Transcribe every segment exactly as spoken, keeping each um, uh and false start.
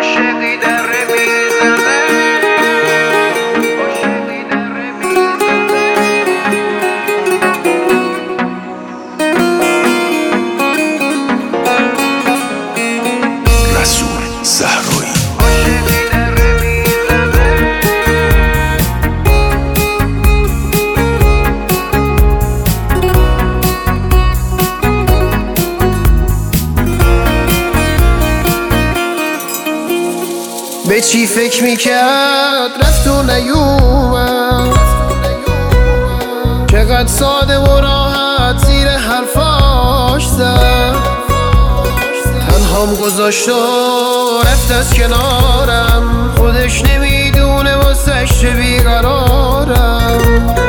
عاشقی در میزنه عاشقی در میزنه رسول زهرایی عاشقی در میزنه به چی فکر میکرد رفت و نیومد، چقدر ساده و راحت زیر حرفاش زد. تنهام گذاشت و رفت از کنارم، خودش نمیدونه واسش چه بیقرارم.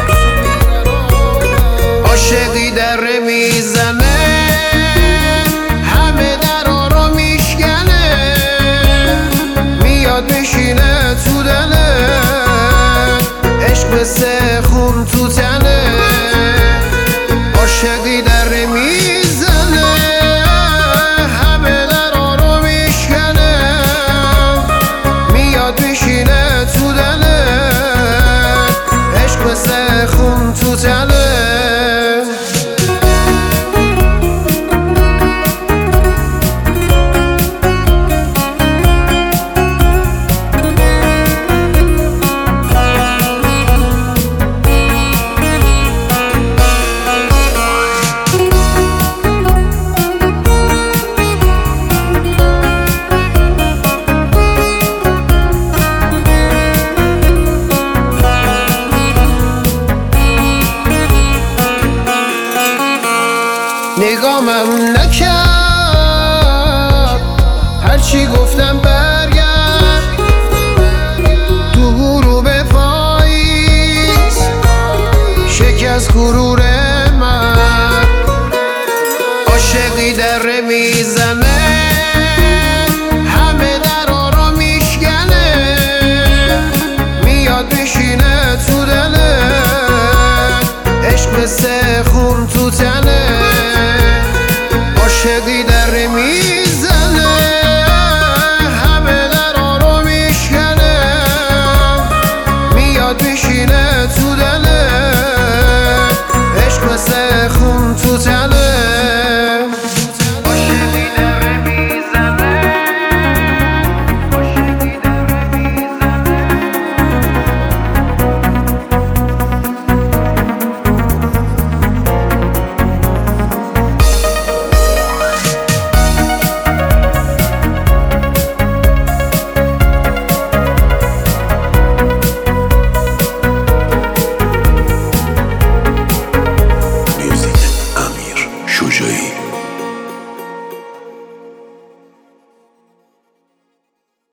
عاشقی در میزنه همه درا رو میشکنه، میاد بشینه تو دله، عشق مثل خون تو تنه. عاشقی در میزنه همه درا رو میشکنه، میاد بشینه تو دله، عشق مثل خون تو تنه. نگامم نکرد، هرچی گفتم برگرد تو غروب پاییز، شکست غرور من. عاشقی در میزنه همه درا رو میشکنه، میاد بشینه تو دله، عشق مثل خون تو تنه.